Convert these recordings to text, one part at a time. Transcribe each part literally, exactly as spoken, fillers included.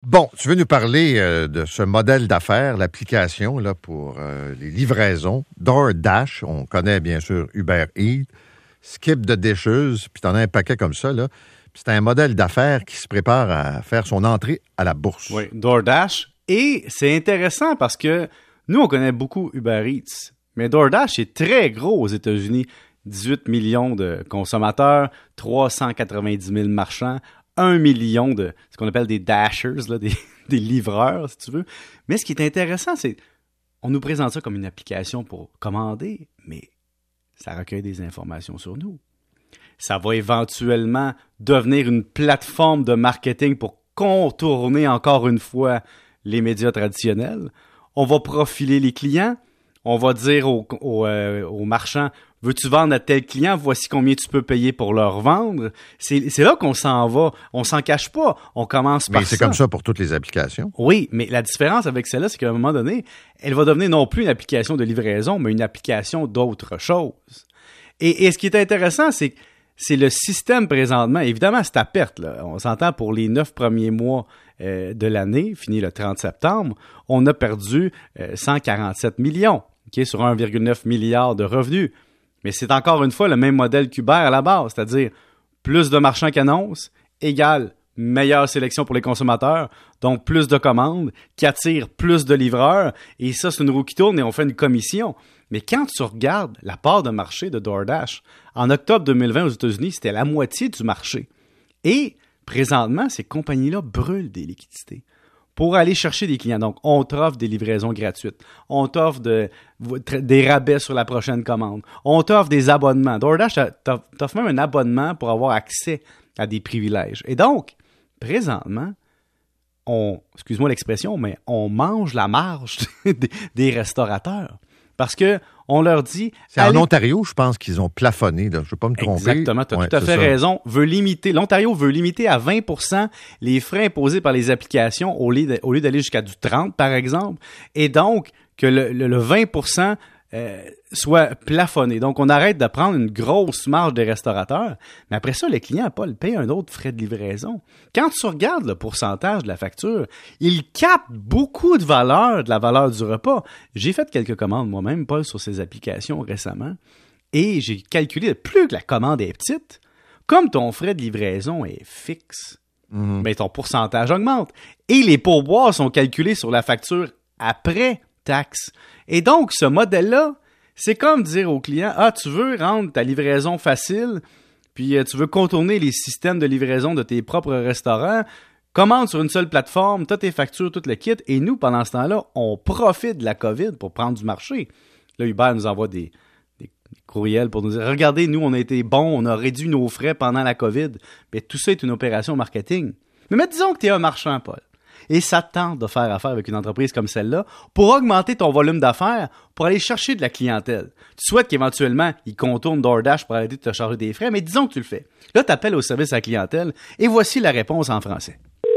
Bon, tu veux nous parler euh, de ce modèle d'affaires, l'application là pour euh, les livraisons. DoorDash, on connaît bien sûr Uber Eats, Skip de Dishes, puis t'en as un paquet comme ça, là. Puis c'est un modèle d'affaires qui se prépare à faire son entrée à la bourse. Oui, DoorDash. Et c'est intéressant parce que nous, on connaît beaucoup Uber Eats, mais DoorDash est très gros aux États-Unis. dix-huit millions de consommateurs, trois cent quatre-vingt-dix mille marchands, un million de ce qu'on appelle des dashers, là, des, des livreurs, si tu veux. Mais ce qui est intéressant, c'est on nous présente ça comme une application pour commander, mais ça recueille des informations sur nous. Ça va éventuellement devenir une plateforme de marketing pour contourner encore une fois les médias traditionnels. On va profiler les clients. On va dire aux, aux, euh, aux marchands, veux-tu vendre à tel client? Voici combien tu peux payer pour leur vendre. C'est, c'est là qu'on s'en va. On s'en cache pas. On commence par ça. Mais c'est comme ça pour toutes les applications. Oui, mais la différence avec celle-là, c'est qu'à un moment donné, elle va devenir non plus une application de livraison, mais une application d'autre chose. Et, et ce qui est intéressant, c'est que c'est le système présentement. Évidemment, c'est à perte, là. On s'entend pour les neuf premiers mois euh, de l'année, fini le trente septembre, on a perdu euh, cent quarante-sept millions. Okay, sur un virgule neuf milliard de revenus. Mais c'est encore une fois le même modèle qu'Uber à la base, c'est-à-dire plus de marchands qui annoncent égale meilleure sélection pour les consommateurs, donc plus de commandes qui attirent plus de livreurs, et ça, c'est une roue qui tourne et on fait une commission. Mais quand tu regardes la part de marché de DoorDash, en octobre deux mille vingt aux États-Unis, c'était la moitié du marché. Et présentement, ces compagnies-là brûlent des liquidités pour aller chercher des clients. Donc, on t'offre des livraisons gratuites. On t'offre de, des rabais sur la prochaine commande. On t'offre des abonnements. DoorDash t'offre même un abonnement pour avoir accès à des privilèges. Et donc, présentement, on, excuse-moi l'expression, mais on mange la marge des, des restaurateurs. Parce que on leur dit... C'est allez... en Ontario, je pense qu'ils ont plafonné. Là. Je ne veux pas me tromper. Exactement, tu as ouais, tout à fait ça. raison. Veut limiter, L'Ontario veut limiter à vingt pour cent les frais imposés par les applications au lieu, de, au lieu d'aller jusqu'à du trente, par exemple. Et donc, que le, le, le vingt pour cent euh, soit plafonné. Donc, on arrête de prendre une grosse marge des restaurateurs. Mais après ça, le client, Paul, paye un autre frais de livraison. Quand tu regardes le pourcentage de la facture, il capte beaucoup de valeur, de la valeur du repas. J'ai fait quelques commandes moi-même, Paul, sur ces applications récemment. Et j'ai calculé, plus que la commande est petite, comme ton frais de livraison est fixe, mm-hmm. ben ton pourcentage augmente. Et les pourboires sont calculés sur la facture après taxe. Et donc, ce modèle-là, c'est comme dire au client, ah, tu veux rendre ta livraison facile, puis euh, tu veux contourner les systèmes de livraison de tes propres restaurants, commande sur une seule plateforme, t'as tes factures, tout le kit, et nous, pendant ce temps-là, on profite de la COVID pour prendre du marché. Là, Uber nous envoie des, des, des courriels pour nous dire, regardez, nous, on a été bons, on a réduit nos frais pendant la COVID. Mais tout ça est une opération marketing. Mais, mais disons que tu es un marchand, Paul. Et ça te tente de faire affaire avec une entreprise comme celle-là pour augmenter ton volume d'affaires, pour aller chercher de la clientèle. Tu souhaites qu'éventuellement, ils contournent DoorDash pour arrêter de te charger des frais, mais disons que tu le fais. Là, tu appelles au service à la clientèle et voici la réponse en français.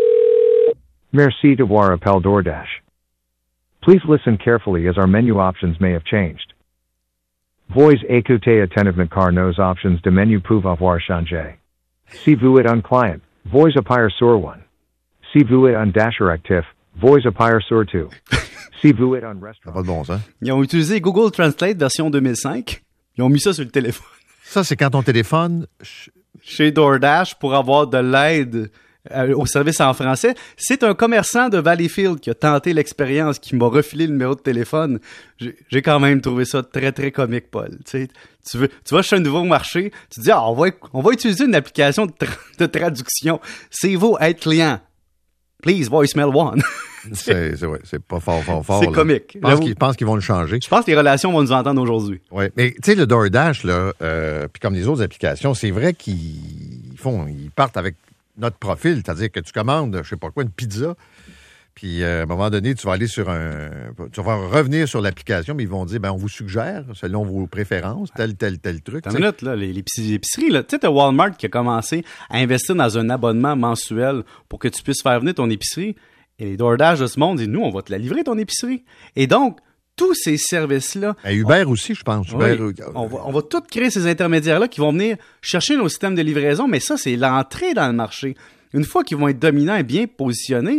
Merci d'avoir appelé DoorDash. Please listen carefully as our menu options may have changed. Veuillez écouter attentivement car nos options de menu peuvent avoir changé. Si vous êtes un client, veuillez appuyer sur one. Si vous êtes un dasher actif, veuillez appuyer sur deux. Si vous êtes un restaurant... Pas de bon, ça. Ils ont utilisé Google Translate version deux mille cinq. Ils ont mis ça sur le téléphone. Ça, c'est quand ton téléphone... Chez DoorDash, pour avoir de l'aide euh, au service en français. C'est un commerçant de Valleyfield qui a tenté l'expérience, qui m'a refilé le numéro de téléphone. J'ai, j'ai quand même trouvé ça très, très comique, Paul. Tu sais, tu veux, tu vas chez un nouveau marché, tu te dis, ah, on va, on va utiliser une application de, tra- de traduction. C'est vous être client. Please, voicemail one. c'est, c'est, ouais, c'est pas fort, fort, fort. C'est là. comique. Je pense, qu'ils, je pense qu'ils vont le changer. Je pense que les relations vont nous entendre aujourd'hui. Oui, mais tu sais, le DoorDash, là, euh, puis comme les autres applications, c'est vrai qu'ils font, ils partent avec notre profil, c'est-à-dire que tu commandes, je sais pas quoi, une pizza, puis euh, à un moment donné, tu vas aller sur un... Tu vas revenir sur l'application, mais ils vont dire, ben on vous suggère, selon vos préférences, tel, tel, tel truc. Une minute, là, les, les épiceries, là. Tu sais, t'as Walmart qui a commencé à investir dans un abonnement mensuel pour que tu puisses faire venir ton épicerie. Et les DoorDash de ce monde disent, nous, on va te la livrer, ton épicerie. Et donc, tous ces services-là... À Uber on, aussi, je pense. Oui, Uber, on, va, on va tous créer ces intermédiaires-là qui vont venir chercher nos systèmes de livraison, mais ça, c'est l'entrée dans le marché. Une fois qu'ils vont être dominants et bien positionnés,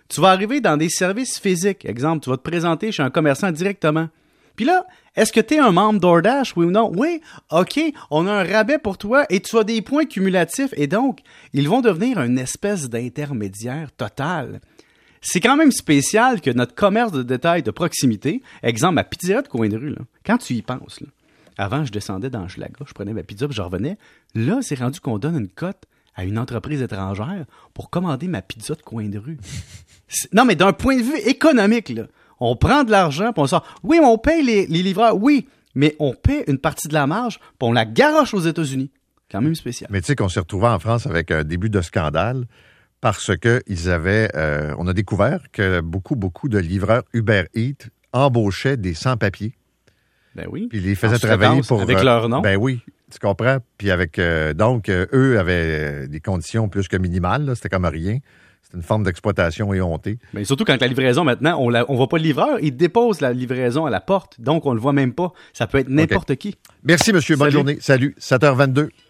Tu vas arriver dans des services physiques. Exemple, tu vas te présenter chez un commerçant directement. Puis là, est-ce que tu es un membre DoorDash, oui ou non? Oui, OK, on a un rabais pour toi et tu as des points cumulatifs. Et donc, ils vont devenir une espèce d'intermédiaire total. C'est quand même spécial que notre commerce de détail de proximité, exemple, ma pizzeria de coin de rue, là, quand tu y penses, là, avant, je descendais dans Schlaga, je prenais ma pizza puis je revenais. Là, c'est rendu qu'on donne une cote à une entreprise étrangère pour commander ma pizza de coin de rue. C'est... Non, mais d'un point de vue économique, là, on prend de l'argent puis on sort. Oui, on paye les, les livreurs, oui, mais on paie une partie de la marge puis on la garoche aux États-Unis. Quand même spécial. Mais tu sais qu'on s'est retrouvé en France avec un début de scandale parce que ils avaient, euh, on a découvert que beaucoup, beaucoup de livreurs Uber Eats embauchaient des sans-papiers. Ben oui. Puis ils les faisaient travailler pour... Avec euh, leur nom. Ben oui, tu comprends. Puis avec... Euh, donc, euh, eux avaient des conditions plus que minimales. Là. C'était comme rien. C'était une forme d'exploitation éhontée. Mais surtout quand la livraison, maintenant, on ne voit pas le livreur. Il dépose la livraison à la porte. Donc, on ne le voit même pas. Ça peut être n'importe okay. qui. Merci, monsieur. Bonne Salut. journée. Salut. sept heures vingt-deux.